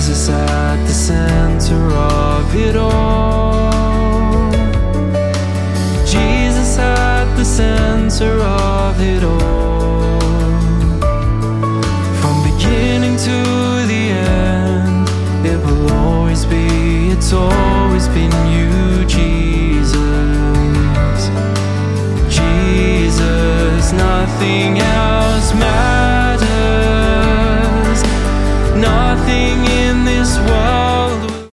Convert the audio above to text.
Jesus at the center of it all. Jesus at the center of it all. From beginning to the end, it will always be, it's always been you, Jesus. Jesus, nothing else matters.